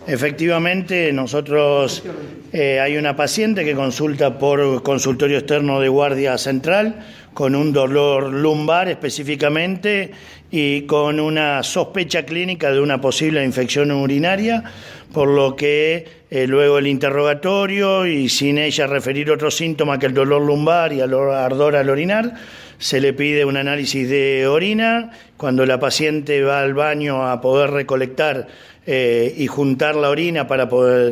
Efectivamente, nosotros hay una paciente que consulta por consultorio externo de guardia central con un dolor lumbar específicamente y con una sospecha clínica de una posible infección urinaria, por lo que luego el interrogatorio y sin ella referir otro síntoma que el dolor lumbar y el ardor al orinar, se le pide un análisis de orina. Cuando la paciente va al baño a poder recolectar y juntar la orina para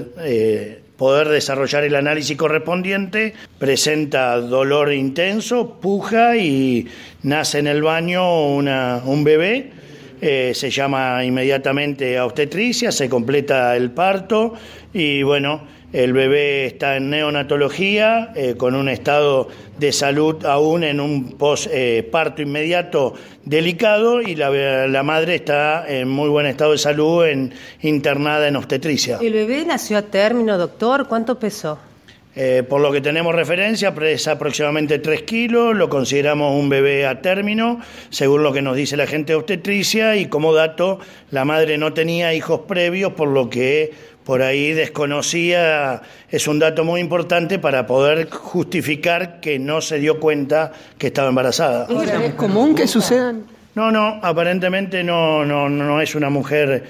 poder desarrollar el análisis correspondiente, presenta dolor intenso, puja y nace en el baño un bebé. Se llama inmediatamente a obstetricia, se completa el parto y bueno, el bebé está en neonatología con un estado de salud aún en un parto inmediato delicado y la madre está en muy buen estado de salud internada en obstetricia. ¿El bebé nació a término, doctor? ¿Cuánto pesó? Por lo que tenemos referencia, pesa aproximadamente 3 kilos, lo consideramos un bebé a término, según lo que nos dice la gente de obstetricia, y como dato, la madre no tenía hijos previos, por lo que por ahí desconocía, es un dato muy importante para poder justificar que no se dio cuenta que estaba embarazada. ¿Es común que sucedan? No, aparentemente no es una mujer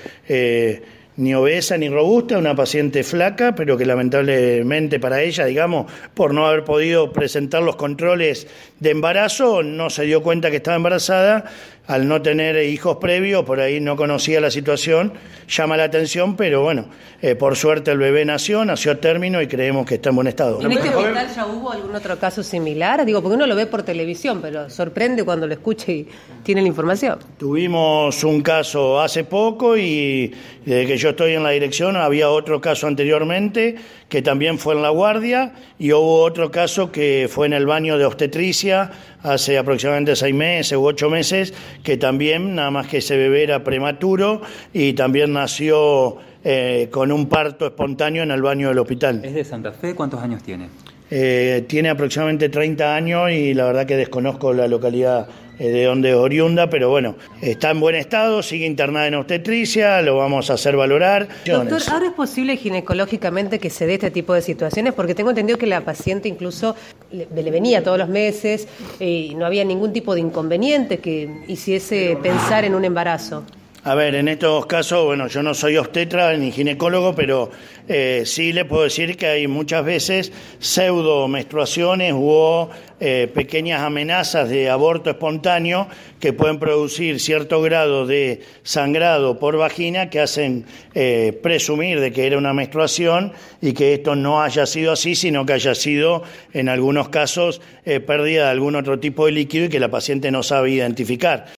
ni obesa ni robusta, una paciente flaca, pero que lamentablemente para ella, digamos, por no haber podido presentar los controles de embarazo, no se dio cuenta que estaba embarazada. Al no tener hijos previos, por ahí no conocía la situación, llama la atención, pero bueno, por suerte el bebé nació a término y creemos que está en buen estado. ¿En este hospital ya hubo algún otro caso similar? Digo, porque uno lo ve por televisión, pero sorprende cuando lo escucha y tiene la información. Tuvimos un caso hace poco y desde que yo estoy en la dirección había otro caso anteriormente que también fue en la guardia y hubo otro caso que fue en el baño de obstetricia hace aproximadamente 6 meses u 8 meses, que también, nada más que ese bebé era prematuro y también nació con un parto espontáneo en el baño del hospital. ¿Es de Santa Fe? ¿Cuántos años tiene? Tiene aproximadamente 30 años y la verdad que desconozco la localidad de donde es oriunda, pero bueno, está en buen estado, sigue internada en obstetricia, lo vamos a hacer valorar. Doctor, ¿ahora es posible ginecológicamente que se dé este tipo de situaciones? Porque tengo entendido que la paciente incluso le venía todos los meses y no había ningún tipo de inconveniente que hiciese pensar en un embarazo. A ver, en estos casos, bueno, yo no soy obstetra ni ginecólogo, pero sí le puedo decir que hay muchas veces pseudomenstruaciones o pequeñas amenazas de aborto espontáneo que pueden producir cierto grado de sangrado por vagina que hacen presumir de que era una menstruación y que esto no haya sido así, sino que haya sido, en algunos casos, pérdida de algún otro tipo de líquido y que la paciente no sabe identificar.